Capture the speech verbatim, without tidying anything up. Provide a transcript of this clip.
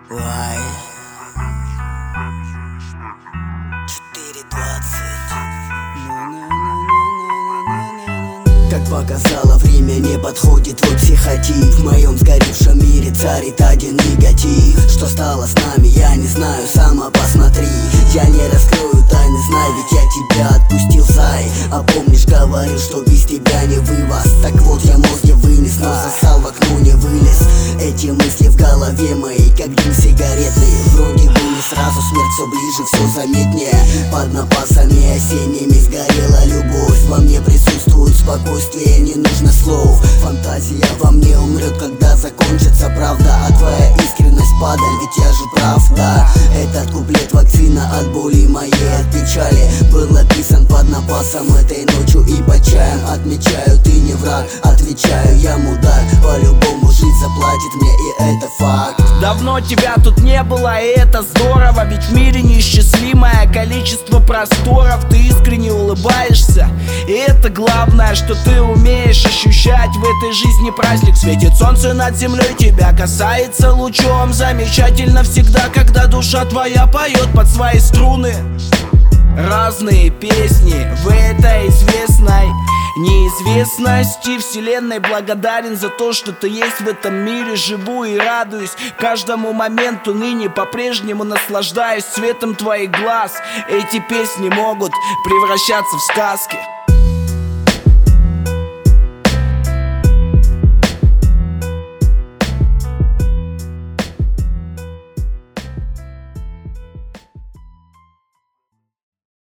Ой. четыре двадцать. Как показало время, не подходит твой психотип. В моем сгоревшем мире царит один негатив. Что стало с нами, я не знаю, сама посмотри. Я не раскрою тайны, знай, ведь я тебя отпустил, зай. А помнишь, говорил, что без тебя не вывоз. Так вот, я мозги вынес, но засал, в окно не вылез. Эти мысли в голове моей, как дым сигаретный. Вроде бы не сразу, смерть все ближе, все заметнее. Под напасами осенними сгорела любовь. Во мне присутствует спокойствие, не нужно слов. Фантазия во мне умрет, когда закончится правда. А твоя искренность падаль, ведь я же прав, да. Этот куплет вакцина от боли моей, от печали. Был написан под напасом этой ночью и под чаем. Отмечаю, ты не враг, отвечаю, я мудак. По-любому жизнь заплатит мне, и это факт. Давно тебя тут не было, и это здорово. Ведь в мире неисчислимое количество просторов. Ты искренне улыбаешься, и это главное, что ты умеешь ощущать. В этой жизни праздник, светит солнце над землей, тебя касается лучом. Замечательно всегда, когда душа твоя поет под свои струны разные песни в этой известной неизвестности вселенной. Благодарен за то, что ты есть в этом мире. Живу и радуюсь каждому моменту ныне. По-прежнему наслаждаюсь цветом твоих глаз. Эти песни могут превращаться в сказки.